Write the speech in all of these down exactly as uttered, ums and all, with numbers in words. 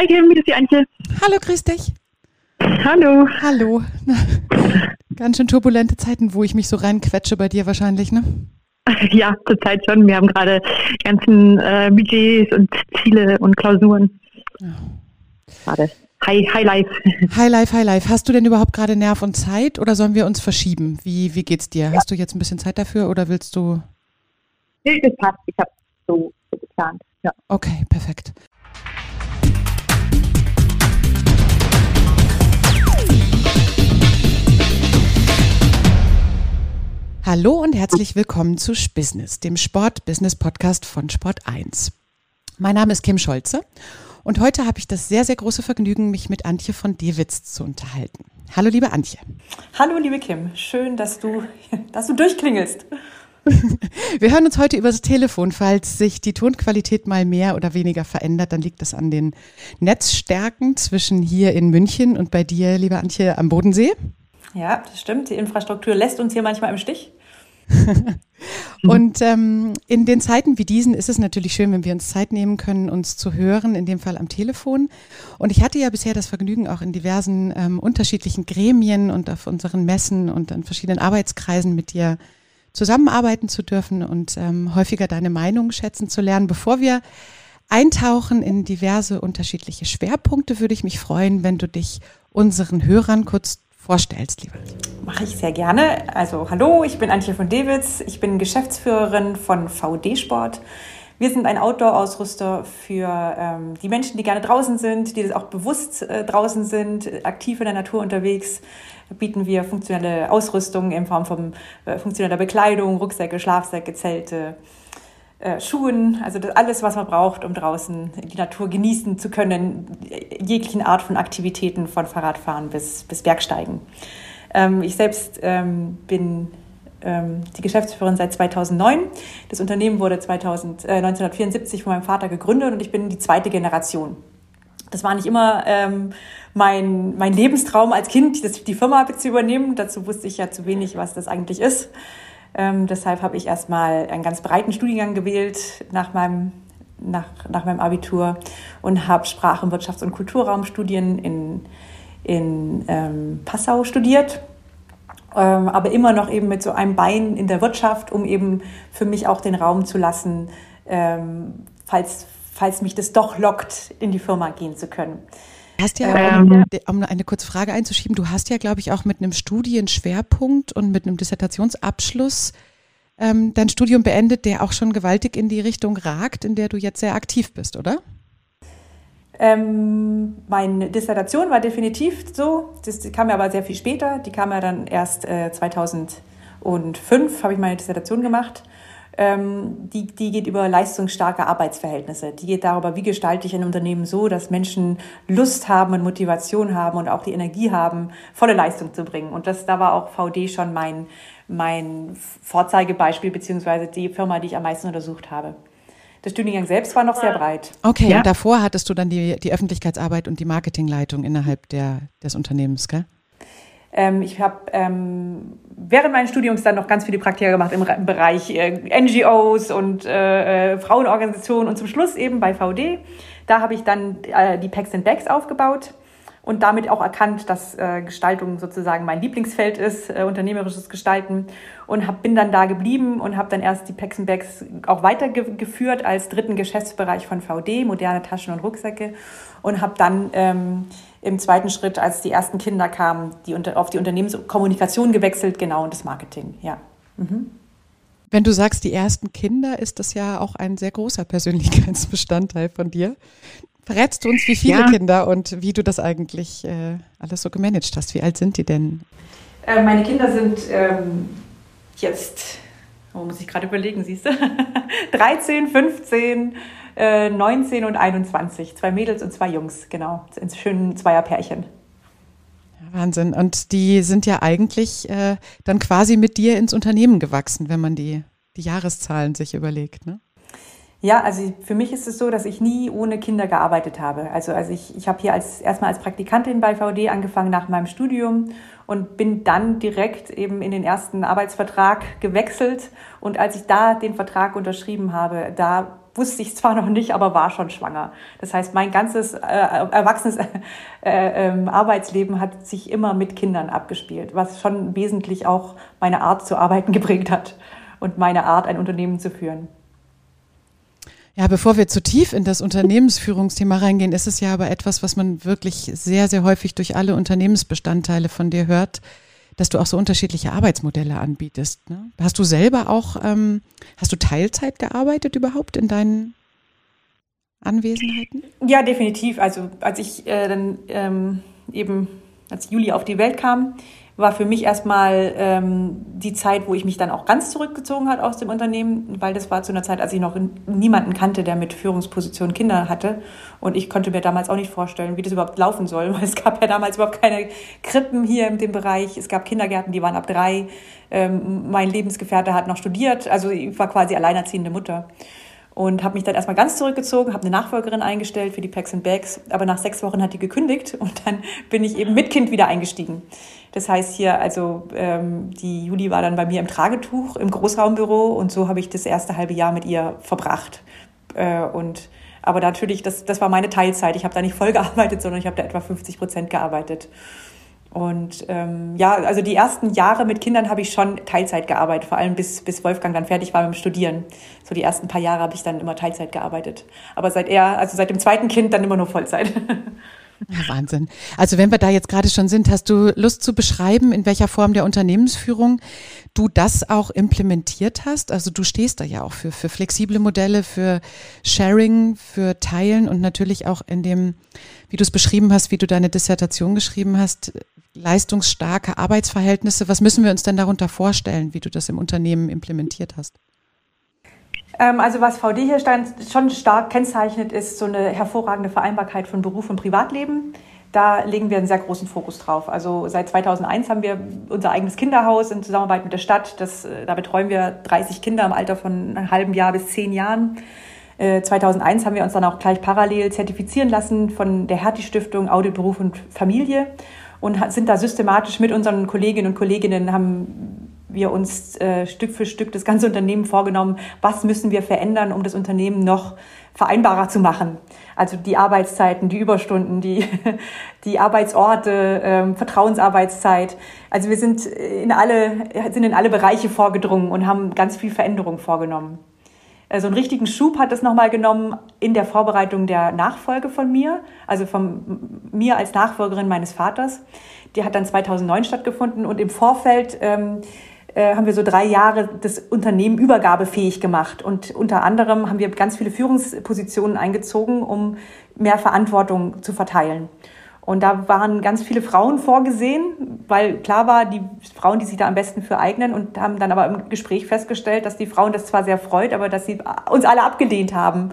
Hi Kim, hier ist die Antje. Hallo, grüß dich. Hallo. Hallo. Ganz schön turbulente Zeiten, wo ich mich so reinquetsche bei dir wahrscheinlich, ne? Ja, zurzeit schon. Wir haben gerade ganzen äh, Budgets und Ziele und Klausuren. Ja. Gerade High, High Life. High Life, High Life. Hast du denn überhaupt gerade Nerv und Zeit oder sollen wir uns verschieben? Wie, wie geht's dir? Hast du jetzt ein bisschen Zeit dafür oder willst du? Nee, das passt. Ich habe so, so geplant. Ja. Okay, perfekt. Hallo und herzlich willkommen zu Spbusiness, dem Sport-Business-Podcast von Sport eins. Mein Name ist Kim Scholze und heute habe ich das sehr, sehr große Vergnügen, mich mit Antje von Dewitz zu unterhalten. Hallo, liebe Antje. Hallo, liebe Kim. Schön, dass du, dass du durchklingelst. Wir hören uns heute über das Telefon. Falls sich die Tonqualität mal mehr oder weniger verändert, dann liegt das an den Netzstärken zwischen hier in München und bei dir, liebe Antje, am Bodensee. Ja, das stimmt. Die Infrastruktur lässt uns hier manchmal im Stich. Und ähm, in den Zeiten wie diesen ist es natürlich schön, wenn wir uns Zeit nehmen können, uns zu hören, in dem Fall am Telefon. Und ich hatte ja bisher das Vergnügen, auch in diversen ähm, unterschiedlichen Gremien und auf unseren Messen und an verschiedenen Arbeitskreisen mit dir zusammenarbeiten zu dürfen und ähm, häufiger deine Meinung schätzen zu lernen. Bevor wir eintauchen in diverse unterschiedliche Schwerpunkte, würde ich mich freuen, wenn du dich unseren Hörern kurz vorstellst, lieber. Mache ich sehr gerne. Also hallo, ich bin Antje von Dewitz. Ich bin Geschäftsführerin von V D Sport. Wir sind ein Outdoor-Ausrüster für ähm, die Menschen, die gerne draußen sind, die das auch bewusst äh, draußen sind, aktiv in der Natur unterwegs. Da bieten wir funktionelle Ausrüstung in Form von äh, funktioneller Bekleidung, Rucksäcke, Schlafsäcke, Zelte, äh, Schuhen. Also das alles, was man braucht, um draußen die Natur genießen zu können. Jeglichen Art von Aktivitäten, von Fahrradfahren bis, bis Bergsteigen. Ähm, ich selbst ähm, bin ähm, die Geschäftsführerin seit zweitausendneun. Das Unternehmen wurde zweitausend, äh, neunzehnhundertvierundsiebzig von meinem Vater gegründet und ich bin die zweite Generation. Das war nicht immer ähm, mein, mein Lebenstraum als Kind, das, die Firma zu übernehmen. Dazu wusste ich ja zu wenig, was das eigentlich ist. Ähm, deshalb habe ich erstmal einen ganz breiten Studiengang gewählt nach meinem, nach, nach meinem Abitur und habe Sprachen, Wirtschafts- und Kulturraumstudien in, in ähm, Passau studiert. Ähm, aber immer noch eben mit so einem Bein in der Wirtschaft, um eben für mich auch den Raum zu lassen, ähm, falls, falls mich das doch lockt, in die Firma gehen zu können. Du hast ja, um, um eine kurze Frage einzuschieben, du hast ja, glaube ich, auch mit einem Studienschwerpunkt und mit einem Dissertationsabschluss ähm, dein Studium beendet, der auch schon gewaltig in die Richtung ragt, in der du jetzt sehr aktiv bist, oder? Ähm, meine Dissertation war definitiv so, das die kam ja aber sehr viel später, die kam ja dann erst äh, zweitausendfünf, habe ich meine Dissertation gemacht. Ähm, die, die geht über leistungsstarke Arbeitsverhältnisse. Die geht darüber, wie gestalte ich ein Unternehmen so, dass Menschen Lust haben und Motivation haben und auch die Energie haben, volle Leistung zu bringen. Und das, da war auch V D schon mein, mein Vorzeigebeispiel, beziehungsweise die Firma, die ich am meisten untersucht habe. Der Studiengang selbst war noch sehr breit. Okay, ja. Und davor hattest du dann die, die Öffentlichkeitsarbeit und die Marketingleitung innerhalb der, des Unternehmens, gell? Ähm, ich habe ähm, während meines Studiums dann noch ganz viele Praktika gemacht im, im Bereich äh, N G Os und äh, Frauenorganisationen und zum Schluss eben bei V D. Da habe ich dann äh, die Packs and Bags aufgebaut und damit auch erkannt, dass äh, Gestaltung sozusagen mein Lieblingsfeld ist, äh, unternehmerisches Gestalten, und hab, bin dann da geblieben und habe dann erst die Packs and Bags auch weitergeführt als dritten Geschäftsbereich von V D, moderne Taschen und Rucksäcke, und habe dann ähm, im zweiten Schritt, als die ersten Kinder kamen, die unter, auf die Unternehmenskommunikation gewechselt, genau, und das Marketing, ja. Mhm. Wenn du sagst, die ersten Kinder, ist das ja auch ein sehr großer Persönlichkeitsbestandteil von dir. Verrätst du uns, wie viele ja. Kinder und wie du das eigentlich äh, alles so gemanagt hast? Wie alt sind die denn? Äh, meine Kinder sind ähm, jetzt, oh, muss ich gerade überlegen, siehst du, dreizehn, fünfzehn, äh, neunzehn und einundzwanzig. Zwei Mädels und zwei Jungs, genau, in schönen Zweierpärchen. Ja, Wahnsinn. Und die sind ja eigentlich äh, dann quasi mit dir ins Unternehmen gewachsen, wenn man die, die Jahreszahlen sich überlegt, ne? Ja, also für mich ist es so, dass ich nie ohne Kinder gearbeitet habe. Also, also ich, ich habe hier als, erstmal als Praktikantin bei V D angefangen nach meinem Studium und bin dann direkt eben in den ersten Arbeitsvertrag gewechselt. Und als ich da den Vertrag unterschrieben habe, da wusste ich zwar noch nicht, aber war schon schwanger. Das heißt, mein ganzes äh, erwachsenes äh, äh, Arbeitsleben hat sich immer mit Kindern abgespielt, was schon wesentlich auch meine Art zu arbeiten geprägt hat und meine Art, ein Unternehmen zu führen. Ja, bevor wir zu tief in das Unternehmensführungsthema reingehen, ist es ja aber etwas, was man wirklich sehr, sehr häufig durch alle Unternehmensbestandteile von dir hört, dass du auch so unterschiedliche Arbeitsmodelle anbietest. Ne? Hast du selber auch, ähm, hast du Teilzeit gearbeitet überhaupt in deinen Anwesenheiten? Ja, definitiv. Also als ich äh, dann ähm, eben, als Juli auf die Welt kam, war für mich erstmal ähm, die Zeit, wo ich mich dann auch ganz zurückgezogen hat aus dem Unternehmen, weil das war zu einer Zeit, als ich noch niemanden kannte, der mit Führungspositionen Kinder hatte. Und ich konnte mir damals auch nicht vorstellen, wie das überhaupt laufen soll, weil es gab ja damals überhaupt keine Krippen hier in dem Bereich. Es gab Kindergärten, die waren ab drei. Ähm, mein Lebensgefährte hat noch studiert, also ich war quasi alleinerziehende Mutter. Und habe mich dann erstmal ganz zurückgezogen, habe eine Nachfolgerin eingestellt für die Packs and Bags, aber nach sechs Wochen hat die gekündigt und dann bin ich eben mit Kind wieder eingestiegen. Das heißt hier, also ähm, die Juli war dann bei mir im Tragetuch im Großraumbüro und so habe ich das erste halbe Jahr mit ihr verbracht. Äh, und aber natürlich, das, das war meine Teilzeit. Ich habe da nicht voll gearbeitet, sondern ich habe da etwa fünfzig Prozent gearbeitet. Und ähm, ja, also die ersten Jahre mit Kindern habe ich schon Teilzeit gearbeitet, vor allem bis, bis Wolfgang dann fertig war mit dem Studieren. So die ersten paar Jahre habe ich dann immer Teilzeit gearbeitet. Aber seit er, also seit dem zweiten Kind dann immer nur Vollzeit. Ja, Wahnsinn. Also wenn wir da jetzt gerade schon sind, hast du Lust zu beschreiben, in welcher Form der Unternehmensführung du das auch implementiert hast? Also du stehst da ja auch für, für flexible Modelle, für Sharing, für Teilen und natürlich auch in dem, wie du es beschrieben hast, wie du deine Dissertation geschrieben hast, leistungsstarke Arbeitsverhältnisse. Was müssen wir uns denn darunter vorstellen, wie du das im Unternehmen implementiert hast? Also was V D hier schon stark kennzeichnet, ist so eine hervorragende Vereinbarkeit von Beruf und Privatleben. Da legen wir einen sehr großen Fokus drauf. Also seit zweitausendeins haben wir unser eigenes Kinderhaus in Zusammenarbeit mit der Stadt. Das, da betreuen wir dreißig Kinder im Alter von einem halben Jahr bis zehn Jahren. zweitausendeins haben wir uns dann auch gleich parallel zertifizieren lassen von der Hertie-Stiftung Audit Beruf und Familie und sind da systematisch mit unseren Kolleginnen und Kolleginnen, haben wir uns äh, Stück für Stück das ganze Unternehmen vorgenommen, was müssen wir verändern, um das Unternehmen noch vereinbarer zu machen. Also die Arbeitszeiten, die Überstunden, die, die Arbeitsorte, ähm, Vertrauensarbeitszeit. Also wir sind in alle, sind in alle Bereiche vorgedrungen und haben ganz viel Veränderung vorgenommen. Also einen richtigen Schub hat das nochmal genommen in der Vorbereitung der Nachfolge von mir, also von mir als Nachfolgerin meines Vaters. Die hat dann zweitausendneun stattgefunden und im Vorfeld ähm, äh, haben wir so drei Jahre das Unternehmen übergabefähig gemacht. Und unter anderem haben wir ganz viele Führungspositionen eingezogen, um mehr Verantwortung zu verteilen. Und da waren ganz viele Frauen vorgesehen, weil klar war, die Frauen, die sich da am besten für eignen und haben dann aber im Gespräch festgestellt, dass die Frauen das zwar sehr freut, aber dass sie uns alle abgelehnt haben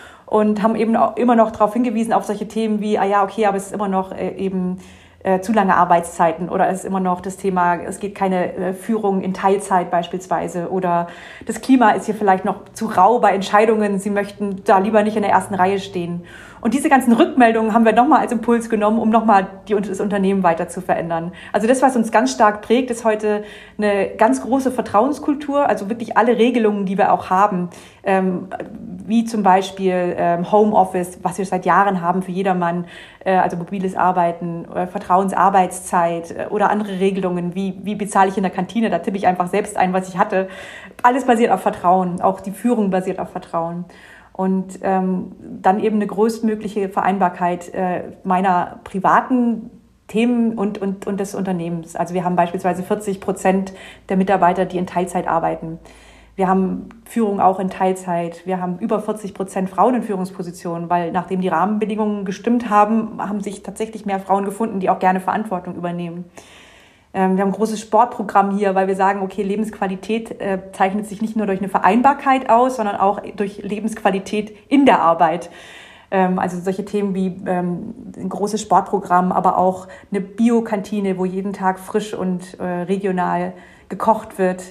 und haben eben auch immer noch darauf hingewiesen, auf solche Themen wie, ah ja, okay, aber es ist immer noch äh, eben äh, zu lange Arbeitszeiten oder es ist immer noch das Thema, es geht keine äh, Führung in Teilzeit beispielsweise oder das Klima ist hier vielleicht noch zu rau bei Entscheidungen, sie möchten da lieber nicht in der ersten Reihe stehen. Und diese ganzen Rückmeldungen haben wir nochmal als Impuls genommen, um nochmal die, das Unternehmen weiter zu verändern. Also das, was uns ganz stark prägt, ist heute eine ganz große Vertrauenskultur. Also wirklich alle Regelungen, die wir auch haben, ähm, wie zum Beispiel ähm, Homeoffice, was wir seit Jahren haben für jedermann, äh, also mobiles Arbeiten, äh, Vertrauensarbeitszeit äh, oder andere Regelungen, wie, wie bezahle ich in der Kantine, da tippe ich einfach selbst ein, was ich hatte. Alles basiert auf Vertrauen, auch die Führung basiert auf Vertrauen. Und ähm, dann eben eine größtmögliche Vereinbarkeit äh, meiner privaten Themen und, und, und des Unternehmens. Also wir haben beispielsweise vierzig Prozent der Mitarbeiter, die in Teilzeit arbeiten. Wir haben Führung auch in Teilzeit. Wir haben über vierzig Prozent Frauen in Führungspositionen, weil nachdem die Rahmenbedingungen gestimmt haben, haben sich tatsächlich mehr Frauen gefunden, die auch gerne Verantwortung übernehmen. Wir haben ein großes Sportprogramm hier, weil wir sagen, okay, Lebensqualität äh, zeichnet sich nicht nur durch eine Vereinbarkeit aus, sondern auch durch Lebensqualität in der Arbeit. Ähm, also solche Themen wie ähm, ein großes Sportprogramm, aber auch eine Biokantine, wo jeden Tag frisch und äh, regional gekocht wird.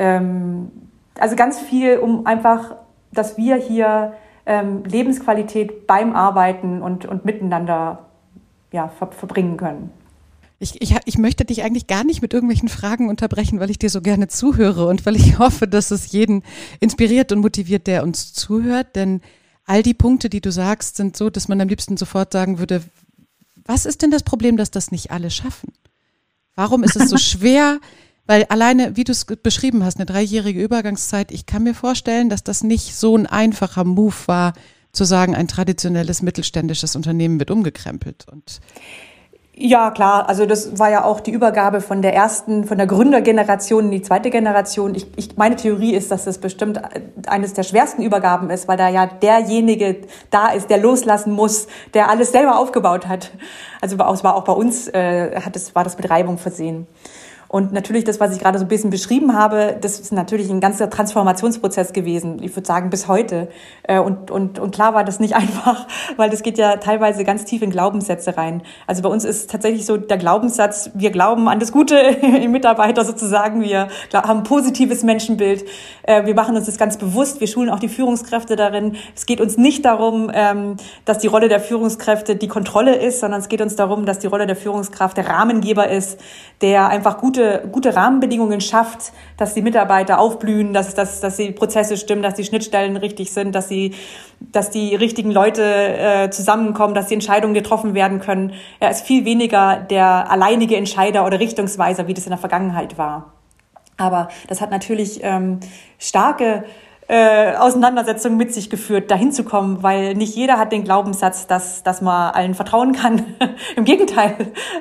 Ähm, also ganz viel, um einfach, dass wir hier ähm, Lebensqualität beim Arbeiten und, und miteinander ja, ver- verbringen können. Ich, ich, ich möchte dich eigentlich gar nicht mit irgendwelchen Fragen unterbrechen, weil ich dir so gerne zuhöre und weil ich hoffe, dass es jeden inspiriert und motiviert, der uns zuhört. Denn all die Punkte, die du sagst, sind so, dass man am liebsten sofort sagen würde, was ist denn das Problem, dass das nicht alle schaffen? Warum ist es so schwer? Weil alleine, wie du es beschrieben hast, eine dreijährige Übergangszeit, ich kann mir vorstellen, dass das nicht so ein einfacher Move war, zu sagen, ein traditionelles mittelständisches Unternehmen wird umgekrempelt. Und ja, klar. Also das war ja auch die Übergabe von der ersten, von der Gründergeneration in die zweite Generation. Ich, ich, meine Theorie ist, dass das bestimmt eines der schwersten Übergaben ist, weil da ja derjenige da ist, der loslassen muss, der alles selber aufgebaut hat. Also es war auch bei uns, äh, hat es, war das mit Reibung versehen. Und natürlich das, was ich gerade so ein bisschen beschrieben habe, das ist natürlich ein ganzer Transformationsprozess gewesen. Ich würde sagen, bis heute. Und, und, und klar war das nicht einfach, weil das geht ja teilweise ganz tief in Glaubenssätze rein. Also bei uns ist tatsächlich so der Glaubenssatz, wir glauben an das Gute im Mitarbeiter sozusagen. Wir haben ein positives Menschenbild. Wir machen uns das ganz bewusst. Wir schulen auch die Führungskräfte darin. Es geht uns nicht darum, dass die Rolle der Führungskräfte die Kontrolle ist, sondern es geht uns darum, dass die Rolle der Führungskraft der Rahmengeber ist, der einfach gute gute Rahmenbedingungen schafft, dass die Mitarbeiter aufblühen, dass, dass, dass die Prozesse stimmen, dass die Schnittstellen richtig sind, dass, die, dass die richtigen Leute äh, zusammenkommen, dass die Entscheidungen getroffen werden können. Er ist viel weniger der alleinige Entscheider oder Richtungsweiser, wie das in der Vergangenheit war. Aber das hat natürlich ähm, starke äh, Auseinandersetzungen mit sich geführt, dahin zu kommen, weil nicht jeder hat den Glaubenssatz, dass, dass man allen vertrauen kann. Im Gegenteil.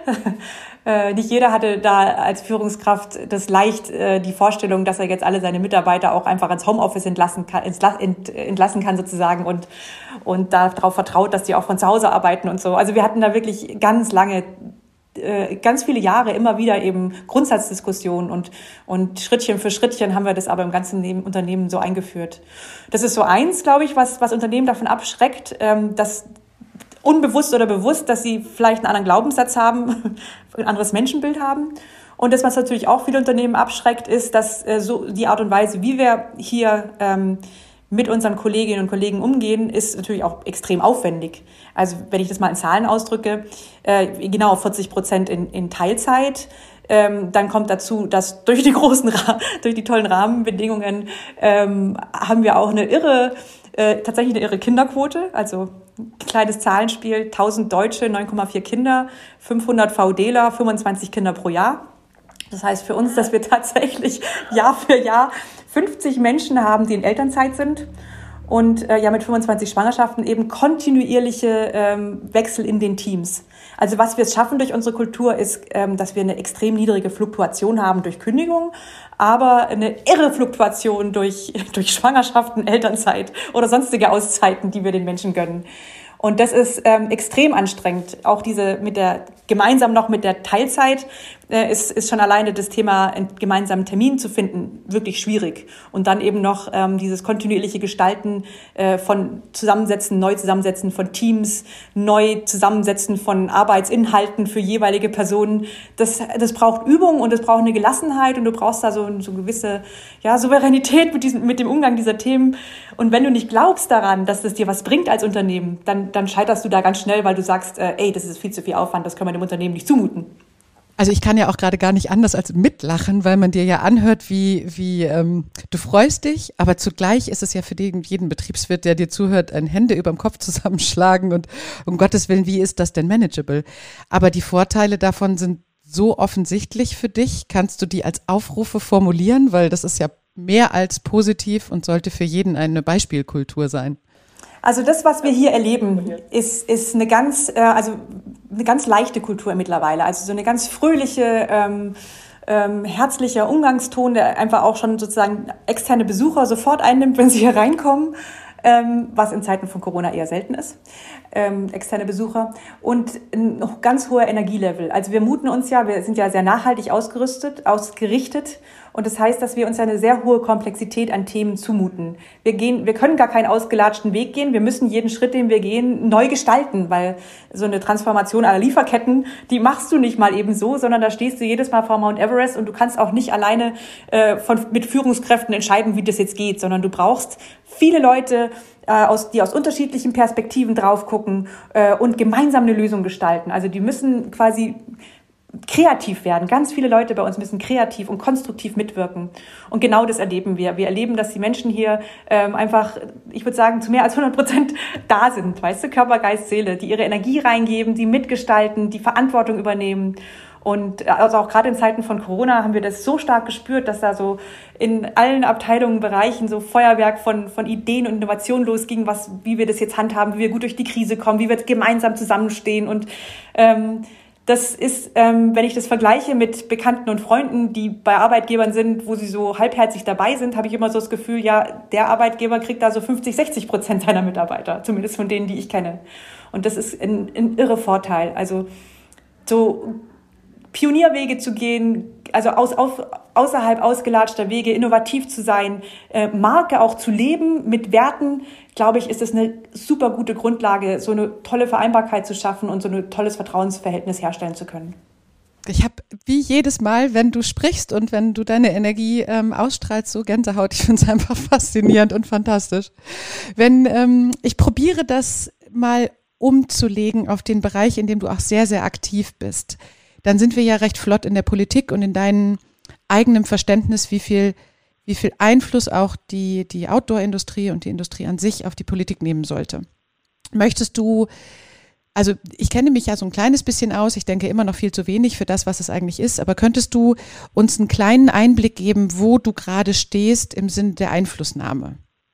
Nicht jeder hatte da als Führungskraft das leicht, die Vorstellung, dass er jetzt alle seine Mitarbeiter auch einfach ins Homeoffice entlassen kann, entlassen kann sozusagen und, und darauf vertraut, dass die auch von zu Hause arbeiten und so. Also wir hatten da wirklich ganz lange, ganz viele Jahre immer wieder eben Grundsatzdiskussionen und, und Schrittchen für Schrittchen haben wir das aber im ganzen Unternehmen so eingeführt. Das ist so eins, glaube ich, was, was Unternehmen davon abschreckt, dass unbewusst oder bewusst, dass sie vielleicht einen anderen Glaubenssatz haben, ein anderes Menschenbild haben. Und das, was natürlich auch viele Unternehmen abschreckt, ist, dass äh, so die Art und Weise, wie wir hier ähm, mit unseren Kolleginnen und Kollegen umgehen, ist natürlich auch extrem aufwendig. Also wenn ich das mal in Zahlen ausdrücke, äh, genau vierzig Prozent in, in Teilzeit. Ähm, dann kommt dazu, dass durch die großen, durch die tollen Rahmenbedingungen ähm, haben wir auch eine irre, äh, tatsächlich eine irre Kinderquote. Also kleines Zahlenspiel, tausend Deutsche, neun Komma vier Kinder, fünfhundert VDler, fünfundzwanzig Kinder pro Jahr. Das heißt für uns, dass wir tatsächlich Jahr für Jahr fünfzig Menschen haben, die in Elternzeit sind und äh, ja mit fünfundzwanzig Schwangerschaften eben kontinuierliche ähm, Wechsel in den Teams. Also was wir es schaffen durch unsere Kultur ist, ähm, dass wir eine extrem niedrige Fluktuation haben durch Kündigung, aber eine irre Fluktuation durch, durch Schwangerschaften, Elternzeit oder sonstige Auszeiten, die wir den Menschen gönnen. Und das ist ähm, extrem anstrengend. Auch diese mit der gemeinsam noch mit der Teilzeit äh, ist ist schon alleine das Thema, einen gemeinsamen Termin zu finden, wirklich schwierig. Und dann eben noch ähm, dieses kontinuierliche Gestalten äh, von Zusammensetzen, neu Zusammensetzen von Teams, neu Zusammensetzen von Arbeitsinhalten für jeweilige Personen. Das das braucht Übung und es braucht eine Gelassenheit und du brauchst da so so gewisse ja Souveränität mit diesem mit dem Umgang dieser Themen. Und wenn du nicht glaubst daran, dass das dir was bringt als Unternehmen, dann dann scheiterst du da ganz schnell, weil du sagst, äh, ey, das ist viel zu viel Aufwand, das können wir dem Unternehmen nicht zumuten. Also ich kann ja auch gerade gar nicht anders als mitlachen, weil man dir ja anhört, wie, wie ähm, du freust dich, aber zugleich ist es ja für den, jeden Betriebswirt, der dir zuhört, ein Hände überm Kopf zusammenschlagen und um Gottes Willen, wie ist das denn manageable? Aber die Vorteile davon sind so offensichtlich für dich. Kannst du die als Aufrufe formulieren? Weil das ist ja mehr als positiv und sollte für jeden eine Beispielkultur sein. Also das, was wir hier erleben, ist, ist eine ganz, äh, also eine ganz leichte Kultur mittlerweile. Also so eine ganz fröhliche, ähm, ähm, herzlicher Umgangston, der einfach auch schon sozusagen externe Besucher sofort einnimmt, wenn sie hier reinkommen, ähm, was in Zeiten von Corona eher selten ist, ähm, externe Besucher. Und ein ganz hoher Energielevel. Also wir muten uns ja, wir sind ja sehr nachhaltig ausgerüstet, ausgerichtet. Und das heißt, dass wir uns eine sehr hohe Komplexität an Themen zumuten. Wir gehen, wir können gar keinen ausgelatschten Weg gehen. Wir müssen jeden Schritt, den wir gehen, neu gestalten, weil so eine Transformation aller Lieferketten, die machst du nicht mal eben so, sondern da stehst du jedes Mal vor Mount Everest und du kannst auch nicht alleine äh, von, mit Führungskräften entscheiden, wie das jetzt geht, sondern du brauchst viele Leute, äh, aus, die aus unterschiedlichen Perspektiven drauf gucken äh, und gemeinsam eine Lösung gestalten. Also die müssen quasi kreativ werden. Ganz viele Leute bei uns müssen kreativ und konstruktiv mitwirken. Und genau das erleben wir. Wir erleben, dass die Menschen hier ähm, einfach, ich würde sagen, zu mehr als hundert Prozent da sind. Weißt du, Körper, Geist, Seele, die ihre Energie reingeben, die mitgestalten, die Verantwortung übernehmen. Und also auch gerade in Zeiten von Corona haben wir das so stark gespürt, dass da so in allen Abteilungen, Bereichen so Feuerwerk von, von Ideen und Innovationen losging, was, wie wir das jetzt handhaben, wie wir gut durch die Krise kommen, wie wir gemeinsam zusammenstehen. Und ähm, das ist, ähm, wenn ich das vergleiche mit Bekannten und Freunden, die bei Arbeitgebern sind, wo sie so halbherzig dabei sind, habe ich immer so das Gefühl, ja, der Arbeitgeber kriegt da so fünfzig, sechzig Prozent seiner Mitarbeiter, zumindest von denen, die ich kenne. Und das ist ein, ein irre Vorteil. Also so Pionierwege zu gehen, also aus, auf, außerhalb ausgelatschter Wege, innovativ zu sein, äh, Marke auch zu leben mit Werten, glaube ich, ist es eine super gute Grundlage, so eine tolle Vereinbarkeit zu schaffen und so ein tolles Vertrauensverhältnis herstellen zu können. Ich habe wie jedes Mal, wenn du sprichst und wenn du deine Energie ähm, ausstrahlst, so Gänsehaut. Ich finde es einfach faszinierend und fantastisch. Wenn ähm, ich probiere das mal umzulegen auf den Bereich, in dem du auch sehr, sehr aktiv bist, dann sind wir ja recht flott in der Politik und in deinem eigenen Verständnis, wie viel, wie viel Einfluss auch die, die Outdoor-Industrie und die Industrie an sich auf die Politik nehmen sollte. Möchtest du, also ich kenne mich ja so ein kleines bisschen aus, ich denke immer noch viel zu wenig für das, was es eigentlich ist, aber könntest du uns einen kleinen Einblick geben, wo du gerade stehst im Sinne der Einflussnahme?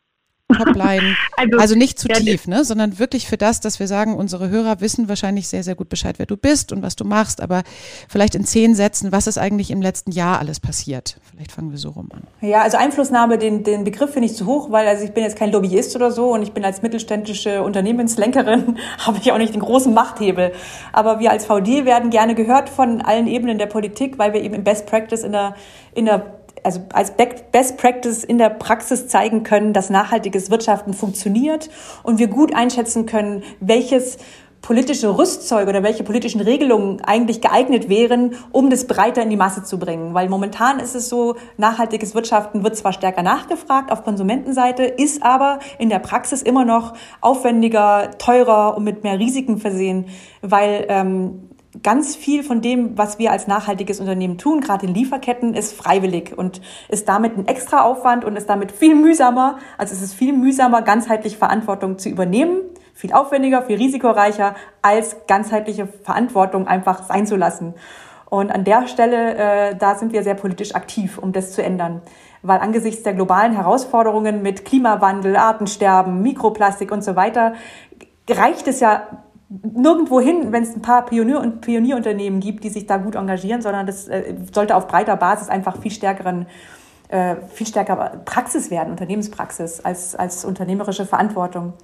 Topline, also, also nicht zu ja, tief, ne, sondern wirklich für das, dass wir sagen, unsere Hörer wissen wahrscheinlich sehr, sehr gut Bescheid, wer du bist und was du machst, aber vielleicht in zehn Sätzen, was ist eigentlich im letzten Jahr alles passiert? Vielleicht fangen wir so rum an. Ja, also Einflussnahme, den, den Begriff finde ich zu hoch, weil also ich bin jetzt kein Lobbyist oder so und ich bin als mittelständische Unternehmenslenkerin, habe ich auch nicht den großen Machthebel. Aber wir als V D werden gerne gehört von allen Ebenen der Politik, weil wir eben im Best Practice in der, in der also als Best Practice in der Praxis zeigen können, dass nachhaltiges Wirtschaften funktioniert und wir gut einschätzen können, welches politische Rüstzeug oder welche politischen Regelungen eigentlich geeignet wären, um das breiter in die Masse zu bringen. Weil momentan ist es so, nachhaltiges Wirtschaften wird zwar stärker nachgefragt auf Konsumentenseite, ist aber in der Praxis immer noch aufwendiger, teurer und mit mehr Risiken versehen, weil ähm, ganz viel von dem, was wir als nachhaltiges Unternehmen tun, gerade in Lieferketten, ist freiwillig und ist damit ein extra Aufwand und ist damit viel mühsamer. Also es ist viel mühsamer, ganzheitlich Verantwortung zu übernehmen, viel aufwendiger, viel risikoreicher, als ganzheitliche Verantwortung einfach sein zu lassen. Und an der Stelle, äh, da sind wir sehr politisch aktiv, um das zu ändern. Weil angesichts der globalen Herausforderungen mit Klimawandel, Artensterben, Mikroplastik und so weiter, reicht es ja nirgendwo hin, wenn es ein paar Pionier- und Pionierunternehmen gibt, die sich da gut engagieren, sondern das äh, sollte auf breiter Basis einfach viel stärkeren, äh, viel stärker Praxis werden, Unternehmenspraxis als, als unternehmerische Verantwortung.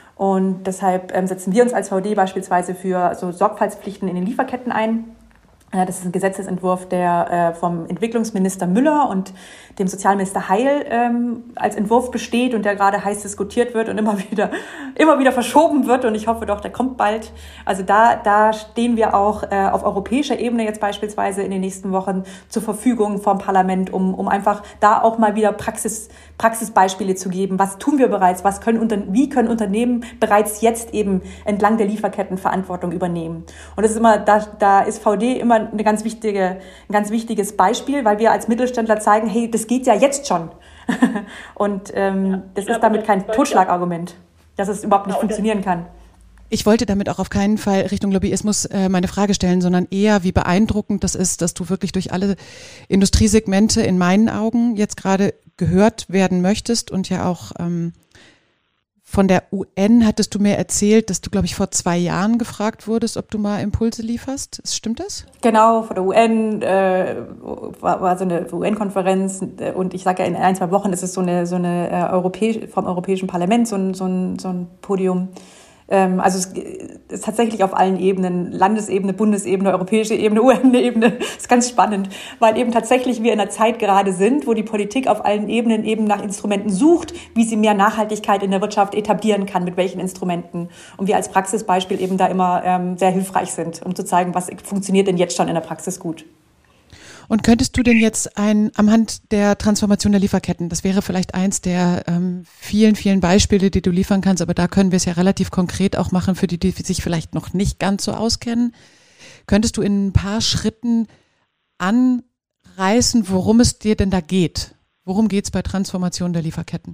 Und deshalb ähm, setzen wir uns als V D beispielsweise für so Sorgfaltspflichten in den Lieferketten ein. Das ist ein Gesetzesentwurf, der äh, vom Entwicklungsminister Müller und dem Sozialminister Heil ähm, als Entwurf besteht und der gerade heiß diskutiert wird und immer wieder, immer wieder verschoben wird. Und ich hoffe doch, der kommt bald. Also da, da stehen wir auch äh, auf europäischer Ebene jetzt beispielsweise in den nächsten Wochen zur Verfügung vom Parlament, um, um einfach da auch mal wieder Praxis, Praxisbeispiele zu geben. Was tun wir bereits? Was können unter, wie können Unternehmen bereits jetzt eben entlang der Lieferketten Verantwortung übernehmen? Und das ist immer, da, da ist V D immer eine ganz wichtige, ein ganz wichtiges Beispiel, weil wir als Mittelständler zeigen, hey, das geht ja jetzt schon. Und ähm, ja, das ist damit kein Totschlagargument, dass es überhaupt nicht ja, funktionieren kann. Ich wollte damit auch auf keinen Fall Richtung Lobbyismus äh, meine Frage stellen, sondern eher, wie beeindruckend das ist, dass du wirklich durch alle Industriesegmente in meinen Augen jetzt gerade gehört werden möchtest und ja auch ähm, von der U N hattest du mir erzählt, dass du, glaube ich, vor zwei Jahren gefragt wurdest, ob du mal Impulse lieferst. Stimmt das? Genau, von der U N äh, war, war so eine U N-Konferenz und ich sage ja, in ein, zwei Wochen ist es so eine, so eine äh, Europäisch, vom Europäischen Parlament so ein, so ein, so ein Podium. Ähm, also es ist tatsächlich auf allen Ebenen, Landesebene, Bundesebene, europäische Ebene, U N-Ebene, ist ganz spannend, weil eben tatsächlich wir in einer Zeit gerade sind, wo die Politik auf allen Ebenen eben nach Instrumenten sucht, wie sie mehr Nachhaltigkeit in der Wirtschaft etablieren kann, mit welchen Instrumenten. Und wir als Praxisbeispiel eben da immer ähm, sehr hilfreich sind, um zu zeigen, was funktioniert denn jetzt schon in der Praxis gut. Und könntest du denn jetzt ein, am Hand der Transformation der Lieferketten, das wäre vielleicht eins der ähm, vielen, vielen Beispiele, die du liefern kannst, aber da können wir es ja relativ konkret auch machen für die, die sich vielleicht noch nicht ganz so auskennen. Könntest du in ein paar Schritten anreißen, worum es dir denn da geht? Worum geht es bei Transformation der Lieferketten?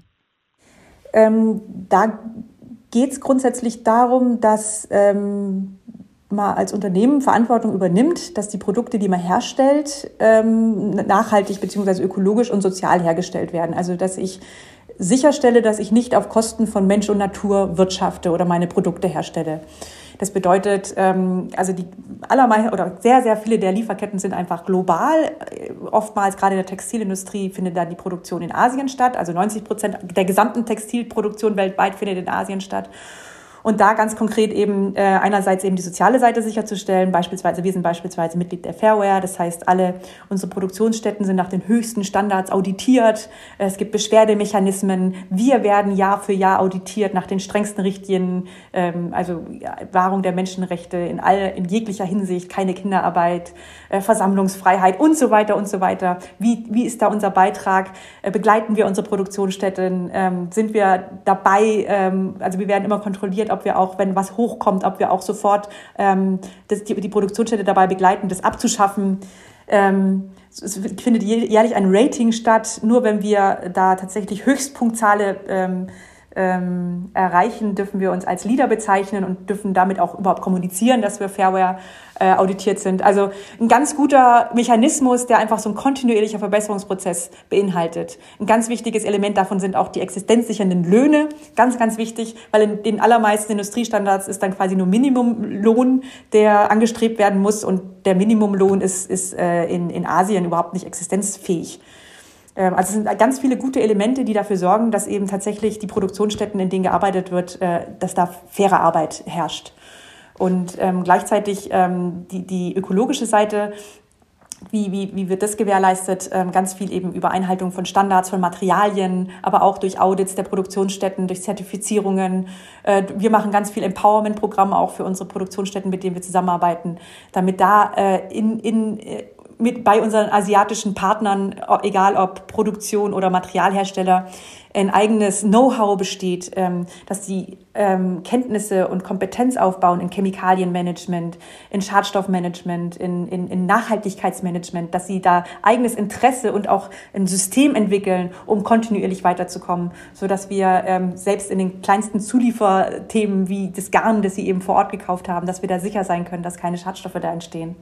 Ähm, da geht es grundsätzlich darum, dass ähm, man als Unternehmen Verantwortung übernimmt, dass die Produkte, die man herstellt, ähm, nachhaltig bzw. ökologisch und sozial hergestellt werden. Also dass ich sicherstelle, dass ich nicht auf Kosten von Mensch und Natur wirtschafte oder meine Produkte herstelle. Das bedeutet, ähm, also die allermeisten oder sehr, sehr viele der Lieferketten sind einfach global. Oftmals, gerade in der Textilindustrie, findet da die Produktion in Asien statt. Also neunzig Prozent der gesamten Textilproduktion weltweit findet in Asien statt. Und da ganz konkret eben äh, einerseits eben die soziale Seite sicherzustellen. Beispielsweise, wir sind beispielsweise Mitglied der Fairware. Das heißt, alle unsere Produktionsstätten sind nach den höchsten Standards auditiert. Es gibt Beschwerdemechanismen. Wir werden Jahr für Jahr auditiert nach den strengsten Richtlinien. Ähm, also ja, Wahrung der Menschenrechte in all, in jeglicher Hinsicht, keine Kinderarbeit, äh, Versammlungsfreiheit und so weiter und so weiter. Wie, wie ist da unser Beitrag? Äh, begleiten wir unsere Produktionsstätten? Ähm, sind wir dabei? Ähm, also wir werden immer kontrolliert, ob wir auch, wenn was hochkommt, ob wir auch sofort ähm, das, die, die Produktionsstätte dabei begleiten, das abzuschaffen. Ähm, es findet jährlich ein Rating statt. Nur wenn wir da tatsächlich Höchstpunktzahle ähm, ähm, erreichen, dürfen wir uns als Leader bezeichnen und dürfen damit auch überhaupt kommunizieren, dass wir Fairware äh, auditiert sind. Also ein ganz guter Mechanismus, der einfach so ein kontinuierlicher Verbesserungsprozess beinhaltet. Ein ganz wichtiges Element davon sind auch die existenzsichernden Löhne. Ganz, ganz wichtig, weil in den allermeisten Industriestandards ist dann quasi nur Minimumlohn, der angestrebt werden muss, und der Minimumlohn ist, ist äh, in, in Asien überhaupt nicht existenzfähig. Also es sind ganz viele gute Elemente, die dafür sorgen, dass eben tatsächlich die Produktionsstätten, in denen gearbeitet wird, dass da faire Arbeit herrscht. Und ähm, gleichzeitig ähm, die, die ökologische Seite, wie, wie, wie wird das gewährleistet? Ähm, ganz viel eben über Einhaltung von Standards, von Materialien, aber auch durch Audits der Produktionsstätten, durch Zertifizierungen. Äh, wir machen ganz viel Empowerment-Programme auch für unsere Produktionsstätten, mit denen wir zusammenarbeiten, damit da äh, in, in mit bei unseren asiatischen Partnern, egal ob Produktion oder Materialhersteller, ein eigenes Know-how besteht, ähm, dass die ähm, Kenntnisse und Kompetenz aufbauen in Chemikalienmanagement, in Schadstoffmanagement, in, in, in Nachhaltigkeitsmanagement, dass sie da eigenes Interesse und auch ein System entwickeln, um kontinuierlich weiterzukommen, sodass wir ähm, selbst in den kleinsten Zulieferthemen wie das Garn, das sie eben vor Ort gekauft haben, dass wir da sicher sein können, dass keine Schadstoffe da entstehen.